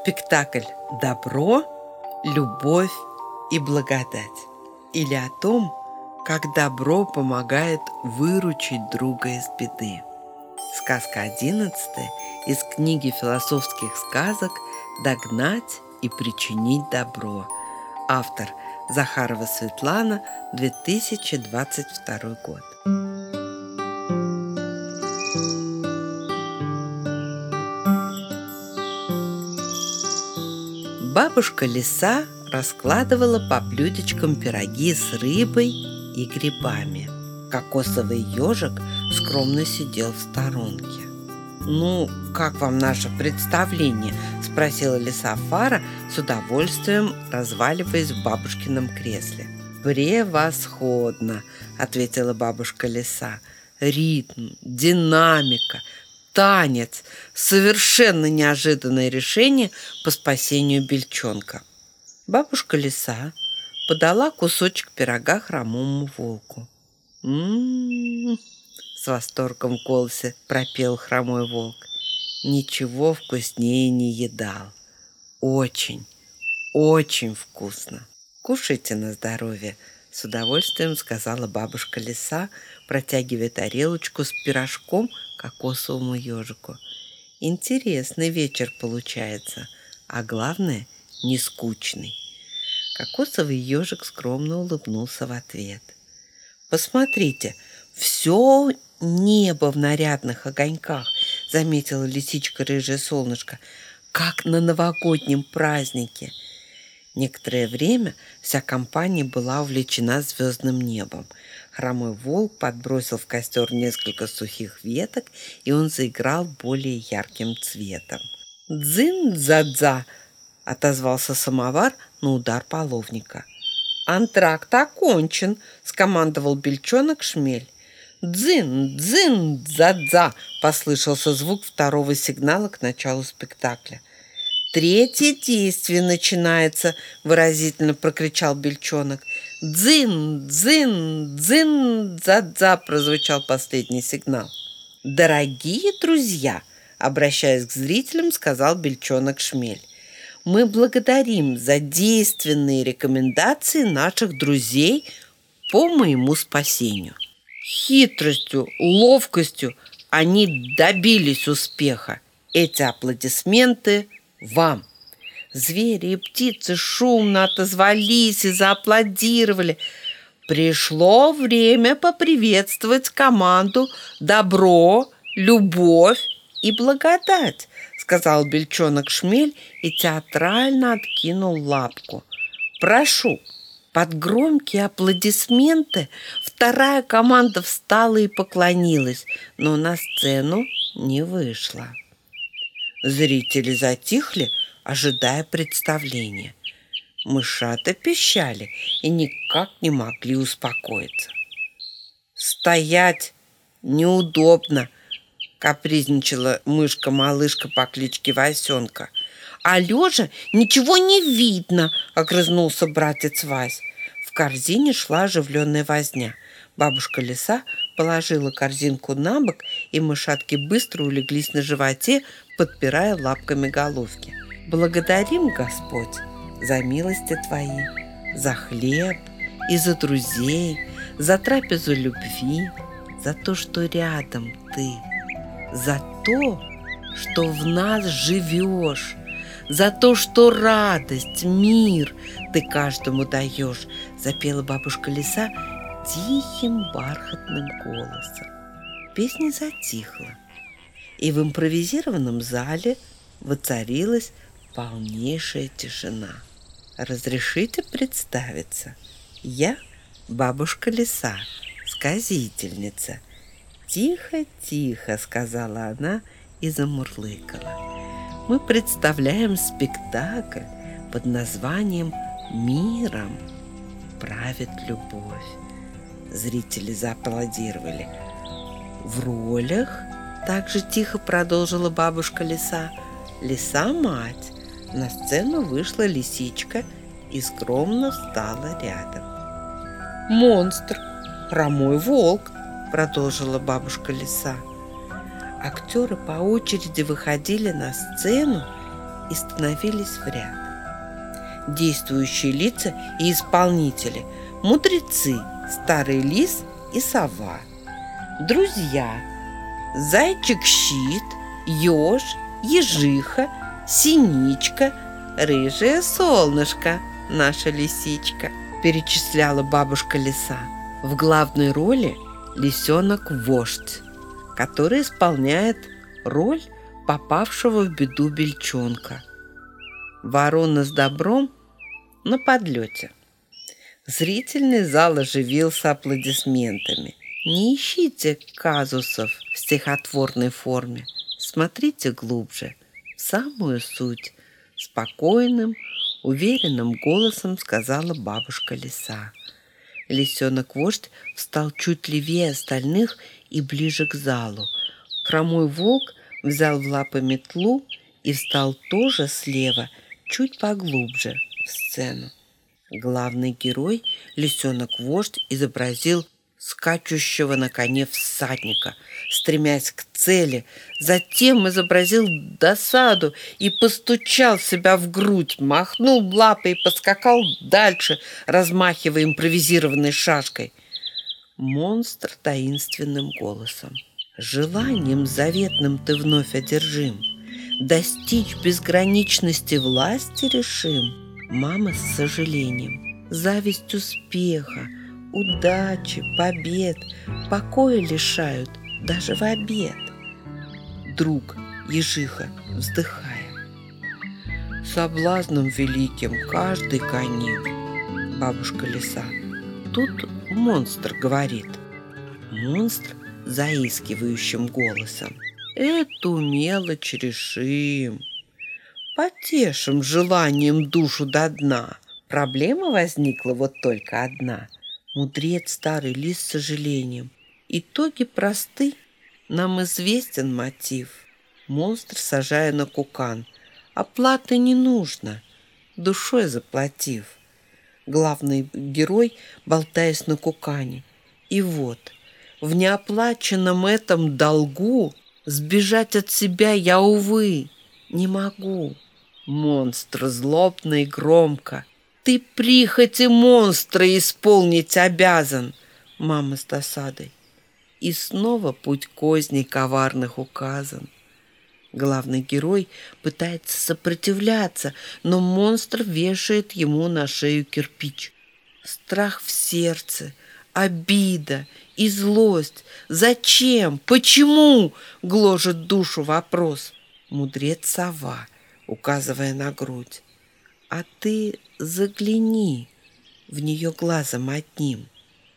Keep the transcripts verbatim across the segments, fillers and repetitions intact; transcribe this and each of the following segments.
Спектакль «Добро, любовь и благодать» или о том, как добро помогает выручить друга из беды. Сказка одиннадцатая из книги философских сказок «Догнать и причинить добро». Автор Захарова Светлана, две тысячи двадцать второй год. Бабушка Лиса раскладывала по блюдечкам пироги с рыбой и грибами. Кокосовый ежик скромно сидел в сторонке. «Ну, как вам наше представление?» – спросила лиса Фара, с удовольствием разваливаясь в бабушкином кресле. «Превосходно!» – ответила бабушка Лиса. «Ритм, динамика, танец – совершенно неожиданное решение по спасению бельчонка». Бабушка Лиса подала кусочек пирога хромому волку. «М-м-м!» – с восторгом в голосе пропел хромой волк. «Ничего вкуснее не едал. Очень, очень вкусно. Кушайте на здоровье!» – с удовольствием сказала бабушка Лиса, протягивая тарелочку с пирожком кокосовому ежику. «Интересный вечер получается, а главное – не скучный». Кокосовый ежик скромно улыбнулся в ответ. «Посмотрите, все небо в нарядных огоньках», — заметила лисичка Рыжее Солнышко, «как на новогоднем празднике». Некоторое время вся компания была увлечена звездным небом. Хромой волк подбросил в костер несколько сухих веток, и он заиграл более ярким цветом. «Дзын-дза-дза!» — отозвался самовар на удар половника. «Антракт окончен!» — скомандовал бельчонок Шмель. «Дзын, дзын, дза-дза!» — послышался звук второго сигнала к началу спектакля. «Третье действие начинается!» — выразительно прокричал бельчонок. «Дзын, дзын, дзын, дза-дза!» — прозвучал последний сигнал. «Дорогие друзья!» — обращаясь к зрителям, сказал бельчонок Шмель. «Мы благодарим за действенные рекомендации наших друзей по моему спасению. Хитростью, ловкостью они добились успеха. Эти аплодисменты вам». Звери и птицы шумно отозвались и зааплодировали. «Пришло время поприветствовать команду «Добро, любовь и благодать», — сказал бельчонок Шмель и театрально откинул лапку. «Прошу». Под громкие аплодисменты вторая команда встала и поклонилась, но на сцену не вышла. Зрители затихли, ожидая представления. Мышата пищали и никак не могли успокоиться. «Стоять неудобно!» — капризничала мышка-малышка по кличке Васенка. «А лежа ничего не видно!» — огрызнулся братец Вась. В корзине шла оживленная возня. Бабушка Лиса положила корзинку на бок, и мышатки быстро улеглись на животе, подпирая лапками головки. «Благодарим, Господь, за милости Твои, за хлеб и за друзей, за трапезу любви, за то, что рядом Ты, за то, что в нас живешь, за то, что радость, мир Ты каждому даешь», — запела бабушка Лиса тихим бархатным голосом. Песня затихла, и в импровизированном зале воцарилась полнейшая тишина. «Разрешите представиться? Я бабушка Лиса, сказительница». «Тихо-тихо», — сказала она и замурлыкала. «Мы представляем спектакль под названием «Миром правит любовь». Зрители зааплодировали. «В ролях», — также тихо продолжила бабушка Лиса, «Лиса-мать». На сцену вышла лисичка и скромно встала рядом. «Монстр, хромой волк», — продолжила бабушка Лиса. Актеры по очереди выходили на сцену и становились в ряд. Действующие лица и исполнители – мудрецы, старый лис и сова. Друзья – зайчик-щит, еж, ежиха, синичка, рыжее солнышко, наша лисичка, перечисляла бабушка лиса. В главной роли лисенок-вождь, который исполняет роль попавшего в беду бельчонка. Ворона с добром на подлете. Зрительный зал оживился аплодисментами. Не ищите казусов в стихотворной форме. Смотрите глубже, в самую суть. Спокойным, уверенным голосом сказала бабушка лиса. Лисенок-вождь встал чуть левее остальных и ближе к залу. Хромой волк взял в лапы метлу и встал тоже слева, чуть поглубже в сцену. Главный герой, лисенок-вождь, изобразил скачущего на коне всадника, стремясь к цели, затем изобразил досаду и постучал себя в грудь, махнул лапой и поскакал дальше, размахивая импровизированной шашкой. Монстр таинственным голосом: «Желанием заветным ты вновь одержим, достичь безграничности власти решим. Мама с сожалением, зависть успеха, удачи, побед, покоя лишают даже в обед». Друг ежиха, вздыхая: «Соблазном великим каждый гоним». Бабушка лиса: «Тут монстр говорит». Монстр заискивающим голосом: «Эту мелочь решим, потешим желанием душу до дна. Проблема возникла вот только одна». Мудрец старый лис с сожалением: «Итоги просты, нам известен мотив». Монстр, сажая на кукан: «Оплаты не нужно, душой заплатив». Главный герой, болтаясь на кукане: «И вот, в неоплаченном этом долгу сбежать от себя я, увы, не могу». Монстр злобно и громко: «Ты прихоти монстра исполнить обязан». Мама с досадой: «И снова путь козней коварных указан». Главный герой пытается сопротивляться, но монстр вешает ему на шею кирпич. Страх в сердце, обида и злость. Зачем? Почему? Гложет душу вопрос. Мудрец сова, указывая на грудь: «А ты загляни в нее глазом одним.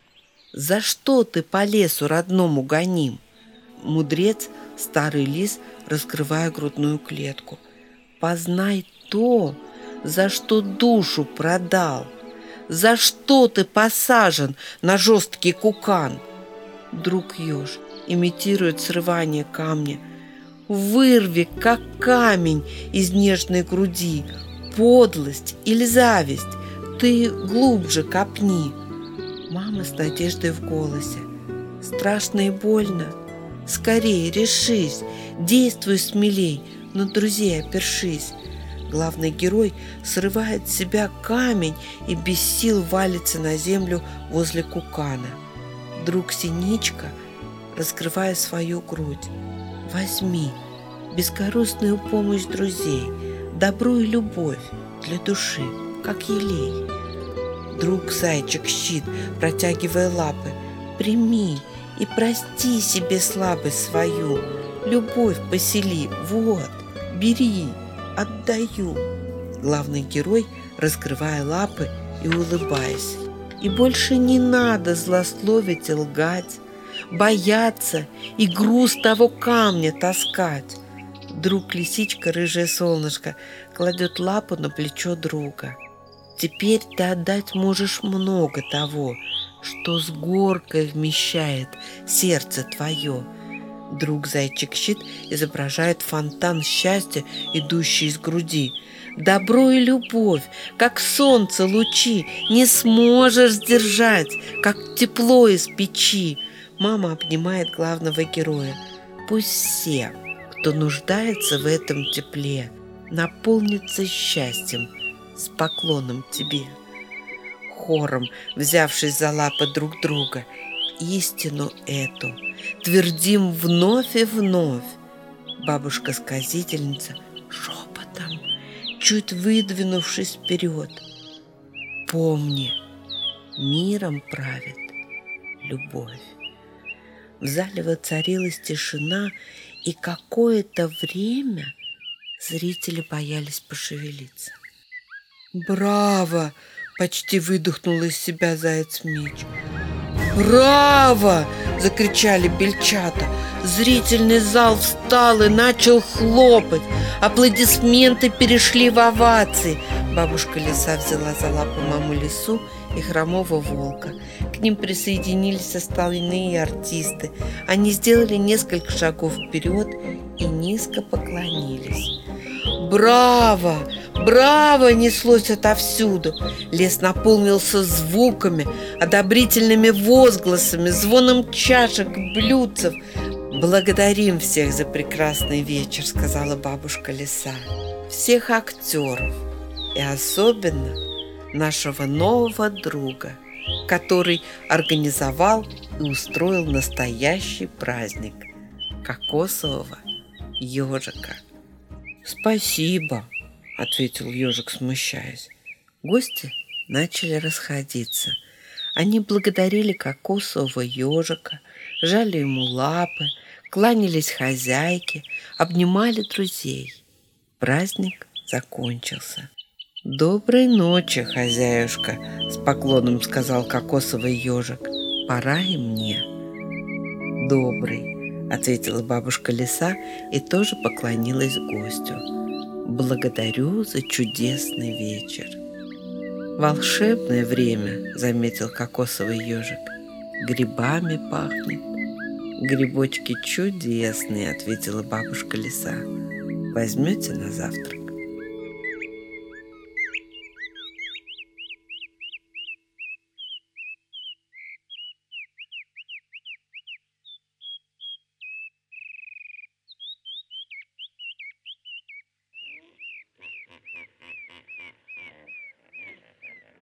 За что ты по лесу родному гоним?» Мудрец, старый лис, раскрывая грудную клетку: «Познай то, за что душу продал. За что ты посажен на жесткий кукан?» Друг еж имитирует срывание камня: «Вырви, как камень, из нежной груди. Подлость или зависть, ты глубже копни». Мама с надеждой в голосе: «Страшно и больно. Скорее решись, действуй смелей, на друзей опершись». Главный герой срывает с себя камень и без сил валится на землю возле кукана. Друг Синичка, раскрывая свою грудь: «Возьми бескорыстную помощь друзей, добро и любовь для души, как елей». Друг Зайчик-щит, протягивая лапы: «Прими и прости себе слабость свою, любовь посели, вот, бери, отдаю». Главный герой, раскрывая лапы и улыбаясь: «И больше не надо злословить и лгать, бояться и груз того камня таскать». Друг лисичка, рыжее солнышко, кладет лапу на плечо друга: «Теперь ты отдать можешь много того, что с горкой вмещает сердце твое». Друг Зайчик-щит изображает фонтан счастья, идущий из груди: «Добро и любовь, как солнце лучи, не сможешь сдержать, как тепло из печи». Мама обнимает главного героя: «Пусть все, кто нуждается в этом тепле, наполнится счастьем с поклоном тебе. Хором, взявшись за лапы друг друга, истину эту твердим вновь и вновь. Бабушка-сказительница шепотом, чуть выдвинувшись вперед: помни, миром правит любовь. В зале воцарилась тишина, и какое-то время зрители боялись пошевелиться. «Браво!» — почти выдохнул из себя Заяц-Меч. «Браво!» — закричали бельчата. Зрительный зал встал и начал хлопать. Аплодисменты перешли в овации. Бабушка-лиса взяла за лапу маму-лису и хромого волка. К ним присоединились остальные артисты. Они сделали несколько шагов вперед и низко поклонились. «Браво! Браво!» неслось отовсюду. Лес наполнился звуками, одобрительными возгласами, звоном чашек, блюдцев. «Благодарим всех за прекрасный вечер», — сказала бабушка-лиса. «Всех актеров и особенно нашего нового друга, который организовал и устроил настоящий праздник кокосового ежика». «Спасибо», — ответил ежик, смущаясь. Гости начали расходиться. Они благодарили кокосового ежика, жали ему лапы, кланялись хозяйке, обнимали друзей. Праздник закончился. «Доброй ночи, хозяюшка», — с поклоном сказал кокосовый ежик. «Пора и мне». «Добрый», — ответила бабушка-лиса и тоже поклонилась гостю. «Благодарю за чудесный вечер». «Волшебное время», — заметил кокосовый ежик. «Грибами пахнет». «Грибочки чудесные», — ответила бабушка-лиса. «Возьмете на завтрак?»